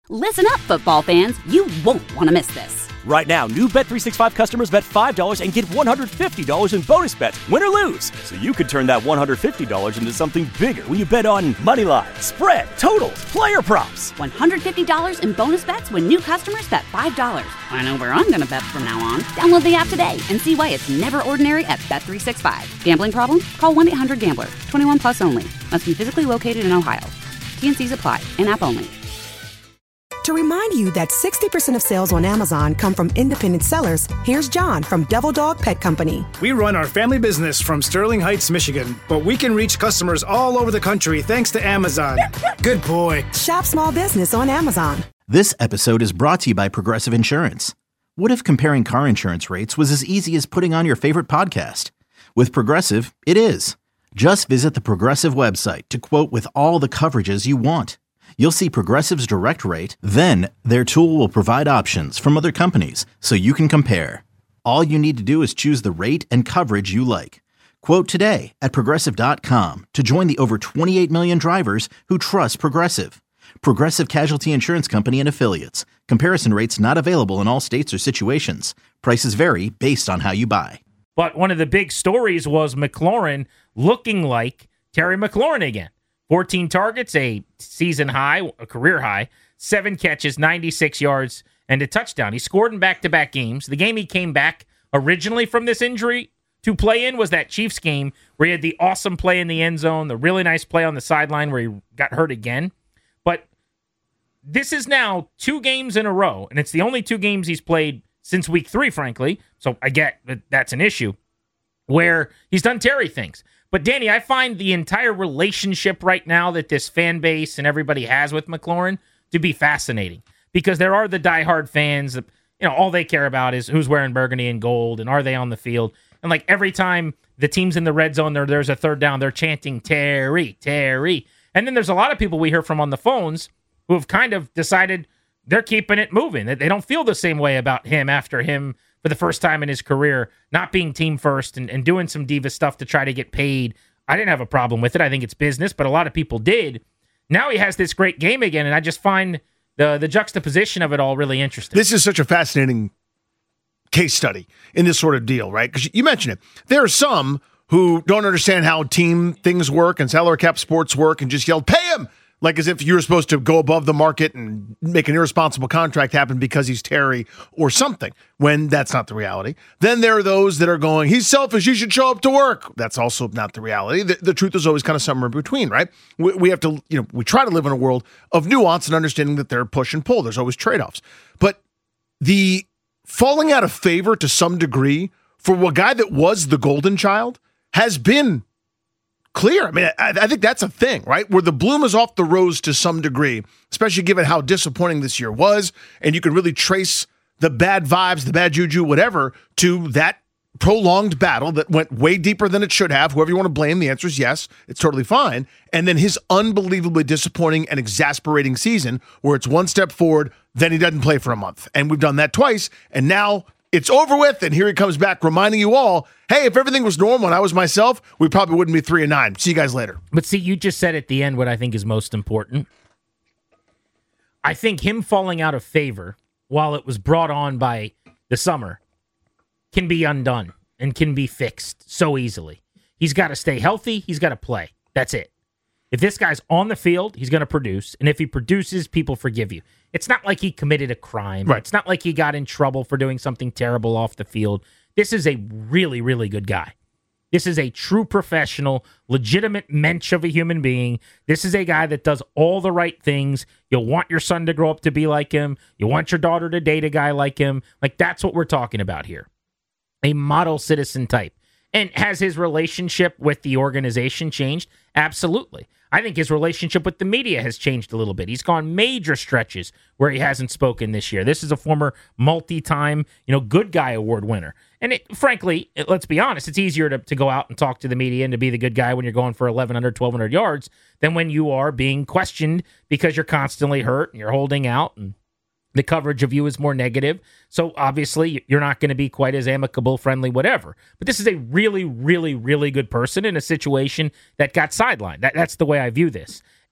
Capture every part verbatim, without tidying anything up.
Listen up, football fans. You won't want to miss this. Right now, new Bet three sixty-five customers bet five dollars and get one hundred fifty dollars in bonus bets, win or lose. So you could turn that one hundred fifty dollars into something bigger when you bet on money line, spread, totals, player props. one hundred fifty dollars in bonus bets when new customers bet five dollars. I know where I'm going to bet from now on. Download the app today and see why it's never ordinary at Bet three sixty-five. Gambling problem? Call one eight hundred gambler. twenty-one plus only. Must be physically located in Ohio. T N Cs apply. In-app only. To remind you that sixty percent of sales on Amazon come from independent sellers, here's John from Devil Dog Pet Company. We run our family business from Sterling Heights, Michigan, but we can reach customers all over the country thanks to Amazon. Good boy. Shop small business on Amazon. This episode is brought to you by Progressive Insurance. What if comparing car insurance rates was as easy as putting on your favorite podcast? With Progressive, it is. Just visit the Progressive website to quote with all the coverages you want. You'll see Progressive's direct rate, then their tool will provide options from other companies so you can compare. All you need to do is choose the rate and coverage you like. Quote today at Progressive dot com to join the over twenty-eight million drivers who trust Progressive. Progressive Casualty Insurance Company and Affiliates. Comparison rates not available in all states or situations. Prices vary based on how you buy. But one of the big stories was McLaurin looking like Terry McLaurin again. fourteen targets, a season high, a career high, seven catches, ninety-six yards, and a touchdown. He scored in back-to-back games. The game he came back originally from this injury to play in was that Chiefs game where he had the awesome play in the end zone, the really nice play on the sideline where he got hurt again. But this is now two games in a row, and it's the only two games he's played since week three, frankly, so I get that that's an issue, where he's done Terry things. But, Danny, I find the entire relationship right now that this fan base and everybody has with McLaurin to be fascinating because there are the diehard fans that, you know, all they care about is who's wearing burgundy and gold and are they on the field. And, like, every time the team's in the red zone, there, there's a third down, they're chanting, Terry, Terry. And then there's a lot of people we hear from on the phones who have kind of decided they're keeping it moving. They don't feel the same way about him after him for the first time in his career, not being team first and, and doing some diva stuff to try to get paid. I didn't have a problem with it. I think it's business, but a lot of people did. Now he has this great game again, and I just find the, the juxtaposition of it all really interesting. This is such a fascinating case study in this sort of deal, right? Because you mentioned it. There are some who don't understand how team things work and salary cap sports work and just yelled, pay him! Like as if you were supposed to go above the market and make an irresponsible contract happen because he's Terry or something, when that's not the reality. Then there are those that are going, he's selfish, he should show up to work. That's also not the reality. The, the truth is always kind of somewhere in between, right? We, we have to, you know, we try to live in a world of nuance and understanding that there are push and pull. There's always trade-offs. But the falling out of favor to some degree for a guy that was the golden child has been clear. I mean, I, I think that's a thing, right? Where the bloom is off the rose to some degree, especially given how disappointing this year was. And you can really trace the bad vibes, the bad juju, whatever, to that prolonged battle that went way deeper than it should have. Whoever you want to blame, the answer is yes. It's totally fine. And then his unbelievably disappointing and exasperating season where it's one step forward, then he doesn't play for a month. And we've done that twice. And now it's over with, and here he comes back reminding you all, hey, if everything was normal and I was myself, we probably wouldn't be three and nine. See you guys later. But see, you just said at the end what I think is most important. I think him falling out of favor while it was brought on by the summer can be undone and can be fixed so easily. He's got to stay healthy. He's got to play. That's it. If this guy's on the field, he's going to produce. And if he produces, people forgive you. It's not like he committed a crime. Right. It's not like he got in trouble for doing something terrible off the field. This is a really, really good guy. This is a true professional, legitimate mensch of a human being. This is a guy that does all the right things. You'll want your son to grow up to be like him. You want your daughter to date a guy like him. Like, that's what we're talking about here. A model citizen type. And has his relationship with the organization changed? Absolutely. I think his relationship with the media has changed a little bit. He's gone major stretches where he hasn't spoken this year. This is a former multi-time, you know, good guy award winner. And it, frankly, it, let's be honest, it's easier to, to go out and talk to the media and to be the good guy when you're going for eleven hundred, twelve hundred yards than when you are being questioned because you're constantly hurt and you're holding out and the coverage of you is more negative. So obviously you're not going to be quite as amicable, friendly, whatever. But this is a really, really, really good person in a situation that got sidelined. That, that's the way I view this.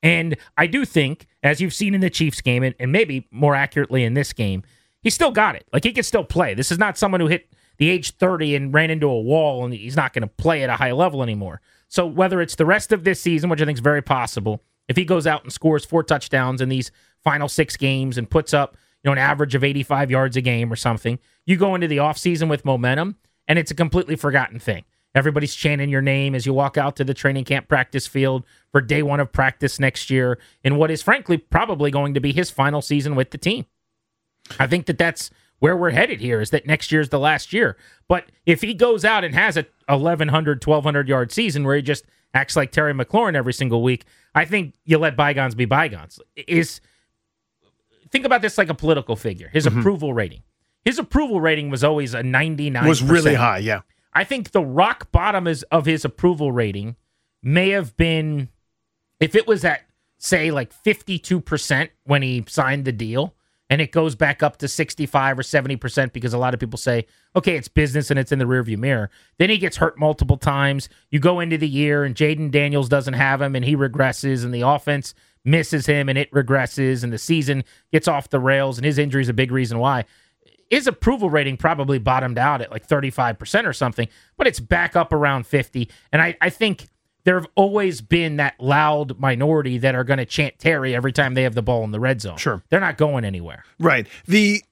And I do think, as you've seen in the Chiefs game, and, and maybe more accurately in this game, he still got it. Like, he can still play. This is not someone who hit the age thirty and ran into a wall and he's not going to play at a high level anymore. So whether it's the rest of this season, which I think is very possible, if he goes out and scores four touchdowns in these final six games and puts up, you know, an average of eighty-five yards a game or something, you go into the offseason with momentum, and it's a completely forgotten thing. Everybody's chanting your name as you walk out to the training camp practice field for day one of practice next year in what is, frankly, probably going to be his final season with the team. I think that that's where we're headed here, is that next year's the last year. But if he goes out and has a eleven hundred, twelve hundred yard season where he just acts like Terry McLaurin every single week, I think you let bygones be bygones. Is Think about this like a political figure. His mm-hmm. approval rating. His approval rating was always a ninety-nine percent. Was really high, yeah. I think the rock bottom is of his approval rating may have been, if it was at, say, like fifty-two percent when he signed the deal, and it goes back up to sixty-five or seventy percent because a lot of people say, okay, it's business and it's in the rearview mirror. Then he gets hurt multiple times. You go into the year and Jaden Daniels doesn't have him and he regresses, and the offense misses him and it regresses, and the season gets off the rails, and his injury is a big reason why. His approval rating probably bottomed out at like thirty-five percent or something, but it's back up around fifty. And I, I think there have always been that loud minority that are going to chant Terry every time they have the ball in the red zone. Sure. They're not going anywhere. Right. The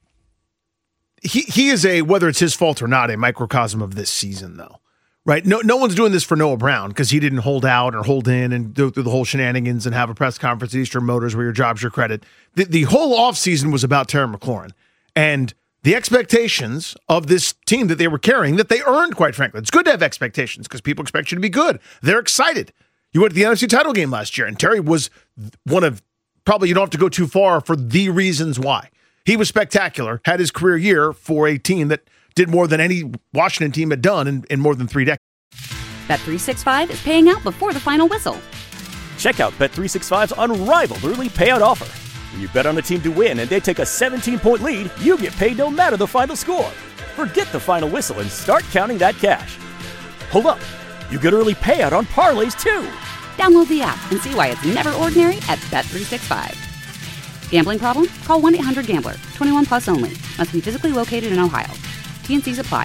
he he is a, whether it's his fault or not, a microcosm of this season, though. Right? No no one's doing this for Noah Brown because he didn't hold out or hold in and go through the whole shenanigans and have a press conference at Eastern Motors where your job's your credit. The, the whole offseason was about Terry McLaurin. And the expectations of this team that they were carrying, that they earned, quite frankly. It's good to have expectations because people expect you to be good. They're excited. You went to the N F C title game last year, and Terry was one of, probably you don't have to go too far for the reasons why. He was spectacular, had his career year for a team that did more than any Washington team had done in, in more than three decades. Bet three sixty-five is paying out before the final whistle. Check out Bet three sixty-five's unrivaled early payout offer. When you bet on a team to win and they take a seventeen-point lead, you get paid no matter the final score. Forget the final whistle and start counting that cash. Hold up. You get early payout on parlays, too. Download the app and see why it's never ordinary at Bet three sixty-five. Gambling problem? Call one eight hundred gambler. twenty-one plus only. Must be physically located in Ohio. T and C's apply.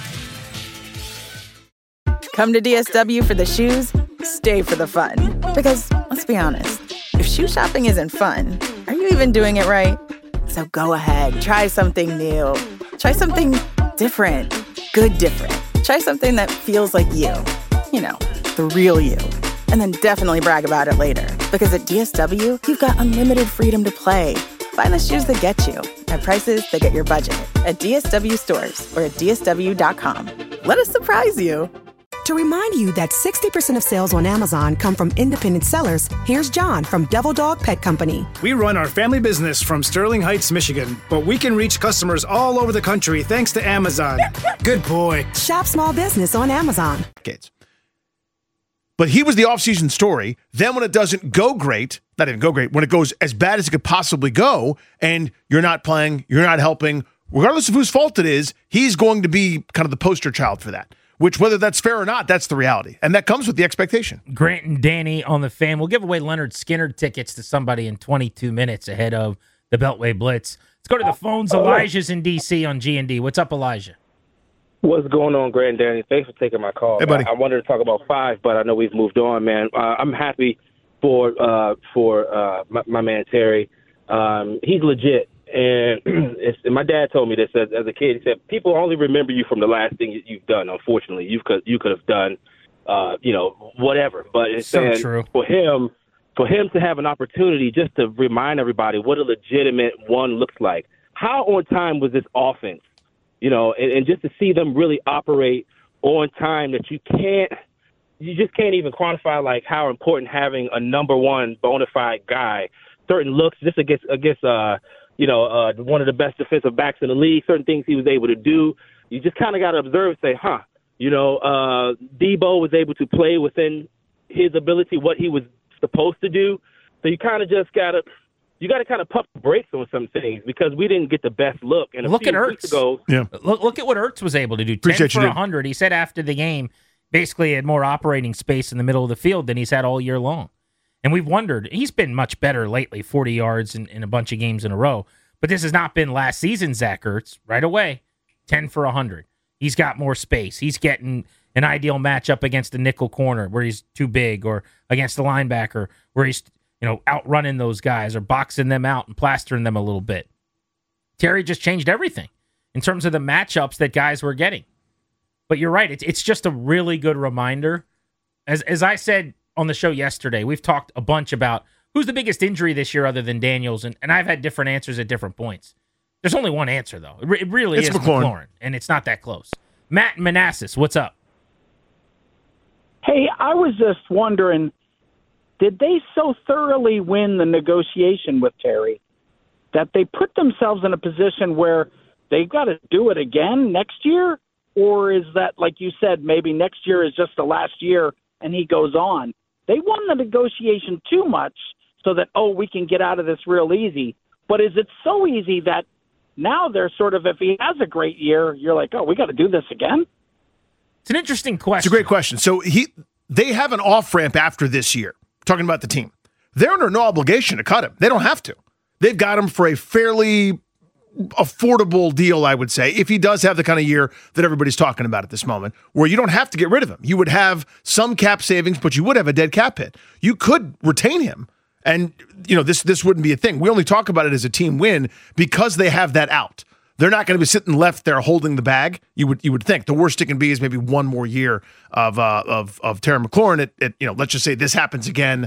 Come to D S W for the shoes, stay for the fun. Because, let's be honest, if shoe shopping isn't fun, are you even doing it right? So go ahead, try something new. Try something different. Good different. Try something that feels like you. You know, the real you. And then definitely brag about it later. Because at D S W, you've got unlimited freedom to play. Find the shoes that get you at prices that get your budget at D S W stores or at D S W dot com. Let us surprise you. To remind you that sixty percent of sales on Amazon come from independent sellers, here's John from Devil Dog Pet Company. We run our family business from Sterling Heights, Michigan, but we can reach customers all over the country thanks to Amazon. Good boy. Shop small business on Amazon. Kids. But he was the offseason story. Then when it doesn't go great, not even go great, when it goes as bad as it could possibly go, and you're not playing, you're not helping, regardless of whose fault it is, he's going to be kind of the poster child for that. Which, whether that's fair or not, that's the reality. And that comes with the expectation. Grant and Danny on the Fan. We'll give away Leonard Skinner tickets to somebody in twenty-two minutes ahead of the Beltway Blitz. Let's go to the phones. Elijah's in D C on G and D. What's up, Elijah? What's going on, Grant and Danny? Thanks for taking my call. Hey, buddy. I, I wanted to talk about five, but I know we've moved on, man. Uh, I'm happy for uh, for uh, my, my man Terry. Um, he's legit. And it's, and my dad told me this as, as a kid. He said, people only remember you from the last thing you, you've done. Unfortunately, you could you could have done, uh, you know, whatever. But it's so true. For him, for him to have an opportunity just to remind everybody what a legitimate one looks like. How on time was this offense? You know, and, and just to see them really operate on time that you can't, you just can't even quantify like how important having a number one bona fide guy, certain looks just against against. Uh, you know, uh, one of the best defensive backs in the league, certain things he was able to do. You just kind of got to observe and say, huh, you know, uh, Debo was able to play within his ability, what he was supposed to do. So you kind of just got to, you got to kind of pump the brakes on some things because we didn't get the best look. And a look few at weeks Ertz. ago, yeah. Look, look at what Ertz was able to do. Appreciate ten you, for one hundred. He said after the game, basically had more operating space in the middle of the field than he's had all year long. And we've wondered, he's been much better lately, forty yards in, in a bunch of games in a row. But this has not been last season, Zach Ertz, right away. ten for one hundred. He's got more space. He's getting an ideal matchup against the nickel corner where he's too big, or against the linebacker where he's, you know, outrunning those guys or boxing them out and plastering them a little bit. Terry just changed everything in terms of the matchups that guys were getting. But you're right. It's it's just a really good reminder. As as I said on the show yesterday, we've talked a bunch about who's the biggest injury this year other than Daniels, and, and I've had different answers at different points. There's only one answer, though. It, re- it really it's is McLaurin. McLaurin, and it's not that close. Matt and Manassas, what's up? Hey, I was just wondering, did they so thoroughly win the negotiation with Terry that they put themselves in a position where they got to do it again next year? Or is that, like you said, maybe next year is just the last year and he goes on? They won the negotiation too much so that, oh, we can get out of this real easy. But is it so easy that now they're sort of, if he has a great year, you're like, oh, we got to do this again? It's an interesting question. It's a great question. So he, they have an off-ramp after this year, talking about the team. They're under no obligation to cut him. They don't have to. They've got him for a fairly affordable deal, I would say, if he does have the kind of year that everybody's talking about at this moment, where you don't have to get rid of him. You would have some cap savings, but you would have a dead cap hit. You could retain him, and you know this this wouldn't be a thing. We only talk about it as a team win because they have that out. They're not going to be sitting left there holding the bag. You would you would think the worst it can be is maybe one more year of uh, of of Terry McLaurin. It, it, you know, let's just say this happens again,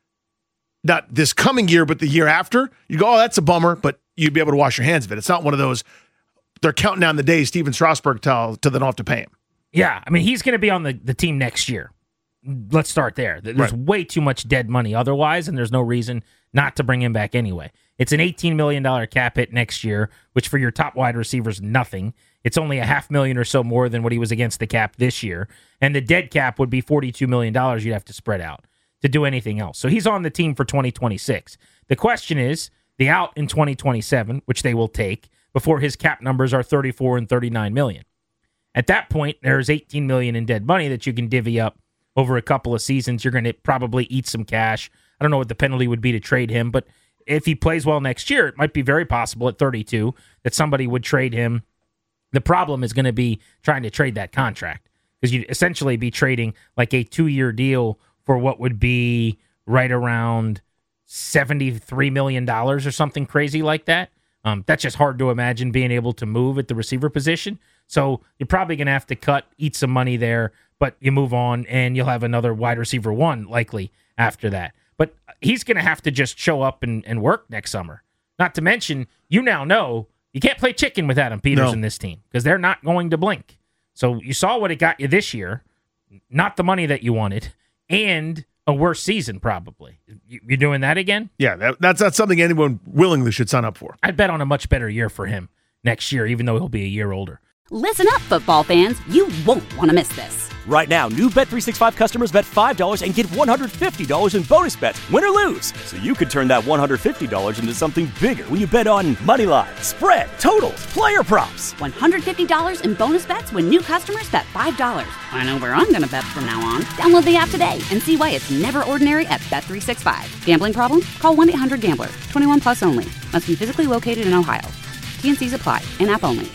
not this coming year, but the year after. You go, oh, that's a bummer, but you'd be able to wash your hands of it. It's not one of those. They're counting down the days Steven Strasburg till till they don't have to pay him. Yeah, I mean he's going to be on the, the team next year. Let's start there. There's Right. way too much dead money otherwise, and there's no reason not to bring him back anyway. It's an eighteen million dollars cap hit next year, which for your top wide receivers, nothing. It's only a half million or so more than what he was against the cap this year. And the dead cap would be forty-two million dollars you'd have to spread out to do anything else. So he's on the team for twenty twenty-six. The question is, the out in twenty twenty-seven, which they will take, before his cap numbers are thirty-four and thirty-nine million. At that point, there's eighteen million in dead money that you can divvy up over a couple of seasons. You're going to probably eat some cash. I don't know what the penalty would be to trade him, but if he plays well next year, it might be very possible at thirty-two that somebody would trade him. The problem is going to be trying to trade that contract, because you'd essentially be trading like a two-year deal for what would be right around seventy-three million dollars or something crazy like that. Um, that's just hard to imagine being able to move at the receiver position. So you're probably going to have to cut, eat some money there, but you move on and you'll have another wide receiver one likely after that. But he's going to have to just show up and, and work next summer. Not to mention, you now know you can't play chicken with Adam Peters No. in this team because they're not going to blink. So you saw what it got you this year, not the money that you wanted, and a worse season probably. You, you're doing that again? Yeah, that, that's not something anyone willingly should sign up for. I'd bet on a much better year for him next year, even though he'll be a year older. Listen up, football fans. You won't want to miss this. Right now, new Bet three sixty-five customers bet five dollars and get one hundred fifty dollars in bonus bets, win or lose. So you could turn that one hundred fifty dollars into something bigger when you bet on money line, spread, totals, player props. one hundred fifty dollars in bonus bets when new customers bet five dollars. I know where I'm going to bet from now on. Download the app today and see why it's never ordinary at Bet three sixty-five. Gambling problem? Call one eight hundred gambler. twenty-one plus only. Must be physically located in Ohio. T and C's apply. In-app only.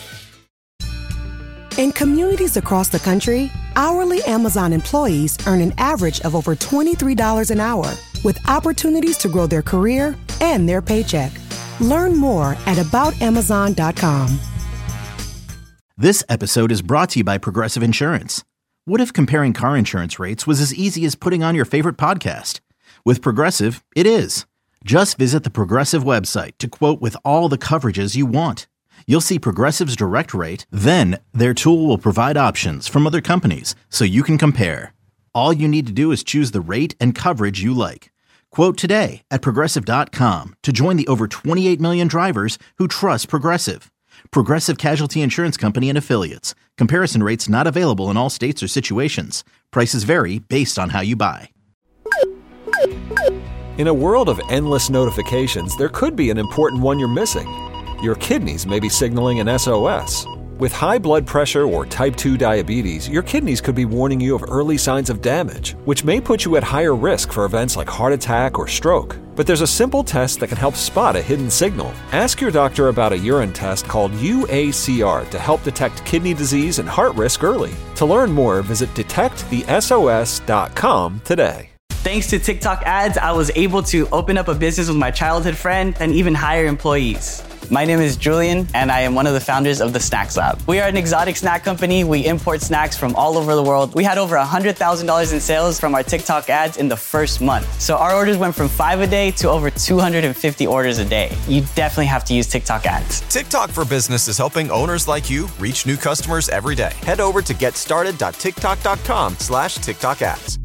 In communities across the country, hourly Amazon employees earn an average of over twenty-three dollars an hour, with opportunities to grow their career and their paycheck. Learn more at about amazon dot com. This episode is brought to you by Progressive Insurance. What if comparing car insurance rates was as easy as putting on your favorite podcast? With Progressive, it is. Just visit the Progressive website to quote with all the coverages you want. You'll see Progressive's direct rate, then their tool will provide options from other companies so you can compare. All you need to do is choose the rate and coverage you like. Quote today at progressive dot com to join the over twenty-eight million drivers who trust Progressive. Progressive Casualty Insurance Company and Affiliates. Comparison rates not available in all states or situations. Prices vary based on how you buy. In a world of endless notifications, there could be an important one you're missing. Your kidneys may be signaling an S O S. With high blood pressure or type two diabetes, your kidneys could be warning you of early signs of damage, which may put you at higher risk for events like heart attack or stroke. But there's a simple test that can help spot a hidden signal. Ask your doctor about a urine test called U A C R to help detect kidney disease and heart risk early. To learn more, visit detect the S O S dot com today. Thanks to TikTok ads, I was able to open up a business with my childhood friend and even hire employees. My name is Julian, and I am one of the founders of the Snacks Lab. We are an exotic snack company. We import snacks from all over the world. We had over one hundred thousand dollars in sales from our TikTok ads in the first month. So our orders went from five a day to over two hundred fifty orders a day. You definitely have to use TikTok ads. TikTok for Business is helping owners like you reach new customers every day. Head over to getstarted dot tiktok dot com slash TikTok ads.